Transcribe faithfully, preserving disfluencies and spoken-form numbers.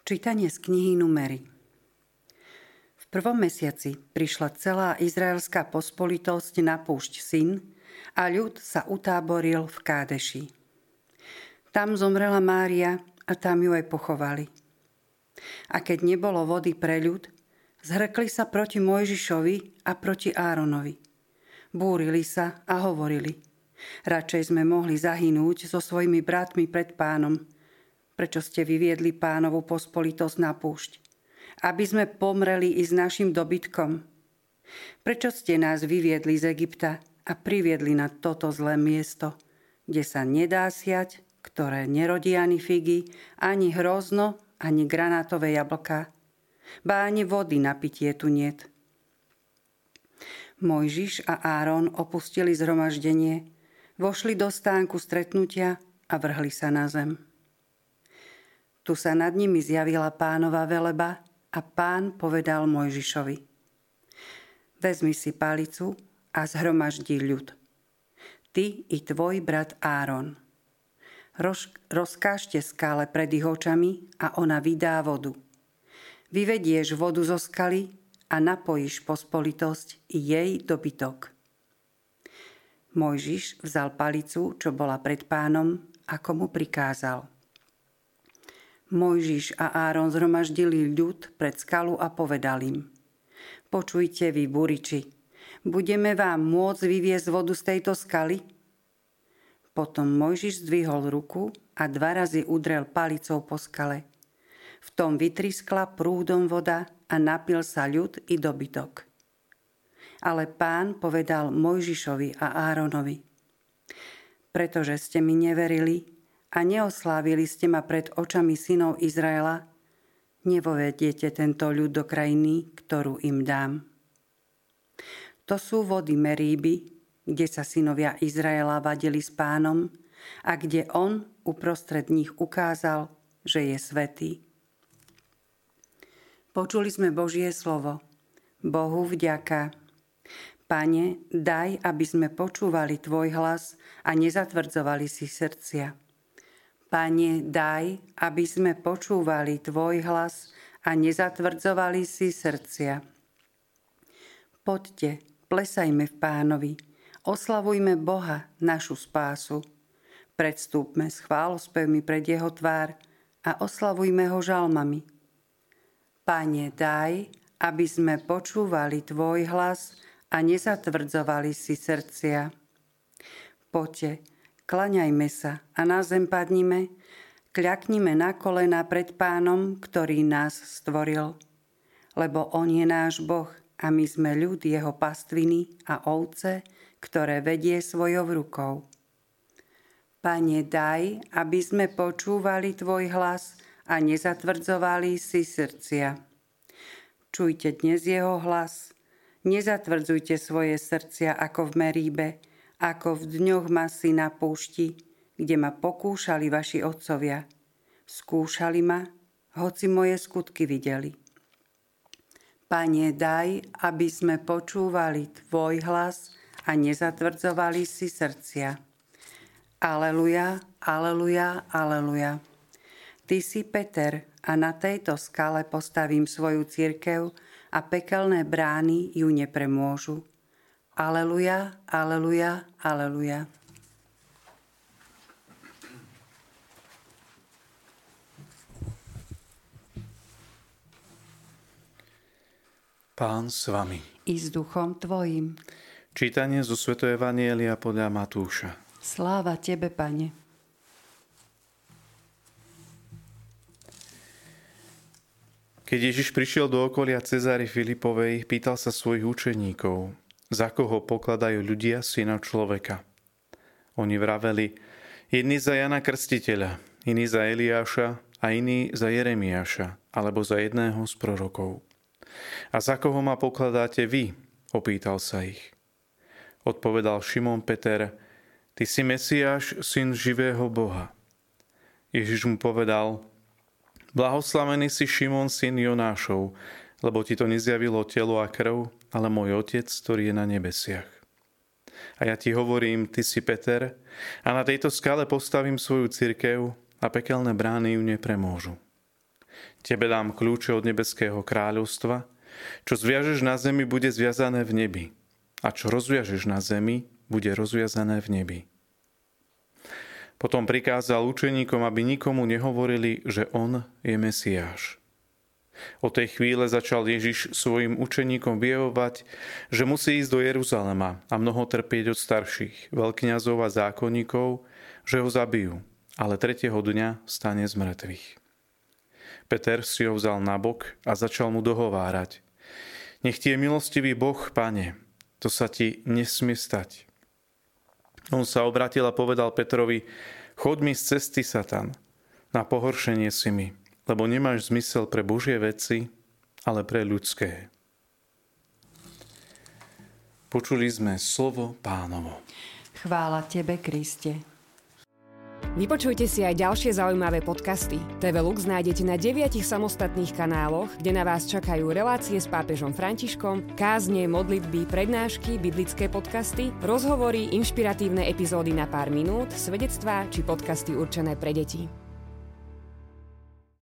Čítanie z knihy Númery. V prvom mesiaci prišla celá izraelská pospolitosť na púšť Sin a ľud sa utáboril v Kádeši. Tam zomrela Mária a tam ju aj pochovali. A keď nebolo vody pre ľud, zhrkli sa proti Mojžišovi a proti Áronovi. Búrili sa a hovorili: radšej sme mohli zahynúť so svojimi bratmi pred Pánom. Prečo ste vyviedli Pánovu pospolitosť na púšť? Aby sme pomreli i s našim dobytkom. Prečo ste nás vyviedli z Egypta a priviedli na toto zlé miesto, kde sa nedá siať, ktoré nerodí ani figy, ani hrozno, ani granátové jablká, ba ani vody na pitie tu niet. Mojžiš a Áron opustili zhromaždenie, vošli do stánku stretnutia a vrhli sa na zem. Tu sa nad nimi zjavila Pánova veleba a Pán povedal Mojžišovi: vezmi si palicu a zhromaždi ľud. Ty i tvoj brat Áron. Roz, rozkážte skále pred ich očami a ona vydá vodu. Vyvedieš vodu zo skaly a napojíš pospolitosť i jej dobytok. Mojžiš vzal palicu, čo bola pred Pánom, ako mu prikázal. Mojžiš a Áron zhromaždili ľud pred skalu a povedal im: počujte vy, buriči, budeme vám môcť vyviesť vodu z tejto skaly? Potom Mojžiš zdvihol ruku a dva razy udrel palicou po skale. V tom vytriskla prúdom voda a napil sa ľud i dobytok. Ale Pán povedal Mojžišovi a Áronovi: pretože ste mi neverili a neoslávili ste ma pred očami synov Izraela, nevovediete tento ľud do krajiny, ktorú im dám. To sú vody Meríby, kde sa synovia Izraela vadili s Pánom a kde on uprostred nich ukázal, že je svätý. Počuli sme Božie slovo. Bohu vďaka. Pane, daj, aby sme počúvali tvoj hlas a nezatvrdzovali si srdcia. Pane, daj, aby sme počúvali tvoj hlas a nezatvrdzovali si srdcia. Poďte, plesajme v Pánovi, oslavujme Boha, našu spásu. Predstúpme s chválospevmi pred jeho tvár a oslavujme ho žalmami. Pane, daj, aby sme počúvali tvoj hlas a nezatvrdzovali si srdcia. Poďte, klaňajme sa a na zem padnime, kľaknime na kolená pred Pánom, ktorý nás stvoril. Lebo on je náš Boh a my sme ľud jeho pastviny a ovce, ktoré vedie svojou rukou. Pane, daj, aby sme počúvali tvoj hlas a nezatvrdzovali si srdcia. Čujte dnes jeho hlas, nezatvrdzujte svoje srdcia ako v Meríbe, ako v dňoch masy na púšti, kde ma pokúšali vaši otcovia. Skúšali ma, hoci moje skutky videli. Pane, daj, aby sme počúvali tvoj hlas a nezatvrdzovali si srdcia. Aleluja, aleluja, aleluja. Ty si Peter a na tejto skale postavím svoju cirkev a pekelné brány ju nepremôžu. Aleluja, aleluja, aleluja. Pán s vami. I s duchom tvojim. Čítanie zo svätého Evanjelia podľa Matúša. Sláva tebe, Pane. Keď Ježiš prišiel do okolia Cezáry Filipovej, pýtal sa svojich učeníkov, za koho pokladajú ľudia syna človeka. Oni vraveli, jedni za Jana Krstiteľa, iní za Eliáša a iní za Jeremiáša, alebo za jedného z prorokov. A za koho ma pokladáte vy? Opýtal sa ich. Odpovedal Šimon Peter, ty si Mesiáš, syn živého Boha. Ježiš mu povedal, blahoslavený si Šimon, syn Jonášov, lebo ti to nezjavilo telo a krv, ale môj Otec, ktorý je na nebesiach. A ja ti hovorím, ty si Peter, a na tejto skale postavím svoju cirkev a pekelné brány ju nepremôžu. Tebe dám kľúče od nebeského kráľovstva. Čo zviažeš na zemi, bude zviazané v nebi. A čo rozviažeš na zemi, bude rozviazané v nebi. Potom prikázal učeníkom, aby nikomu nehovorili, že on je Mesiáš. Od tej chvíle začal Ježiš svojim učeníkom vyjevovať, že musí ísť do Jeruzalema a mnoho trpieť od starších, veľkňazov a zákonníkov, že ho zabijú, ale tretieho dňa stane z mŕtvych. Peter si ho vzal nabok a začal mu dohovárať. Nech ti je milostivý Boh, Pane, to sa ti nesmie stať. On sa obrátil a povedal Petrovi, choď mi z cesty, Satan, na pohoršenie si mi, lebo nemáš zmysel pre Božie veci, ale pre ľudské. Počuli sme slovo Pánovo. Chvála tebe, Kriste. Vypočujte si aj ďalšie zaujímavé podcasty. té vé Lux nájdete na deviatich samostatných kanáloch, kde na vás čakajú relácie s pápežom Františkom, kázne, modlitby, prednášky, biblické podcasty, rozhovory, inšpiratívne epizódy na pár minút, svedectvá či podcasty určené pre deti.